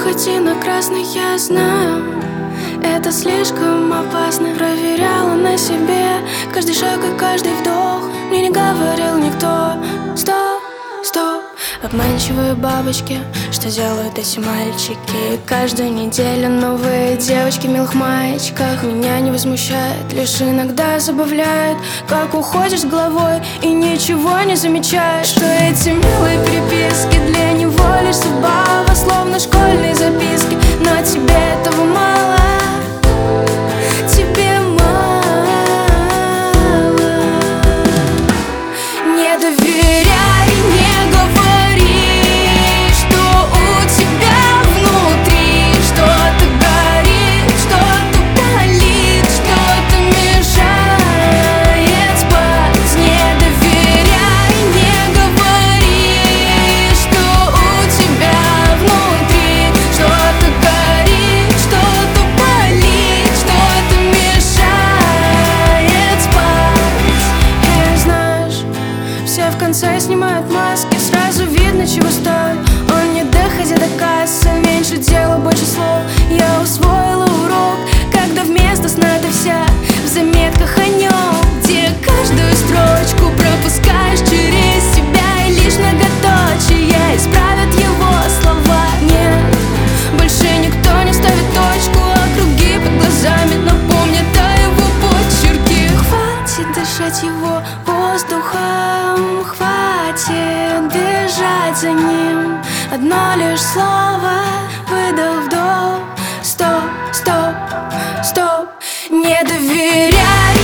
выходи на красный, я знаю, это слишком опасно. Проверяла на себе каждый шаг и каждый вдох. Мне не говорил никто: стоп, стоп. Обманчивые бабочки, что делают эти мальчики? Каждую неделю новые девочки в милых маечках. Меня не возмущает, лишь иногда забавляет, как уходишь с головой и ничего не замечаешь, что эти милые переписки для него лишь забава, словно школьные записки. Но тебе этого мало, тебе мало. Не доверяй, не говори, что у тебя внутри что-то горит, что-то болит, что-то мешает спать. Не доверяй, не говори, что у тебя внутри что-то горит, что-то болит, что-то мешает спать. И знаешь, все в конце снимают маски, сразу видно, чего стоит. Он не доходя до кассы, меньше дела, больше слов. Я усвоила урок, когда вместо сна ты вся в заметках о нем, где каждую строчку пропускаешь через себя, и лишь многоточие исправят его слова. Нет, больше никто не ставит точку, а круги под глазами напомнят о его почерке. Хватит дышать его воздухом, хватит бежать за ним. Одно лишь слово, выдох, вдох. Стоп, стоп, стоп. Не доверяй.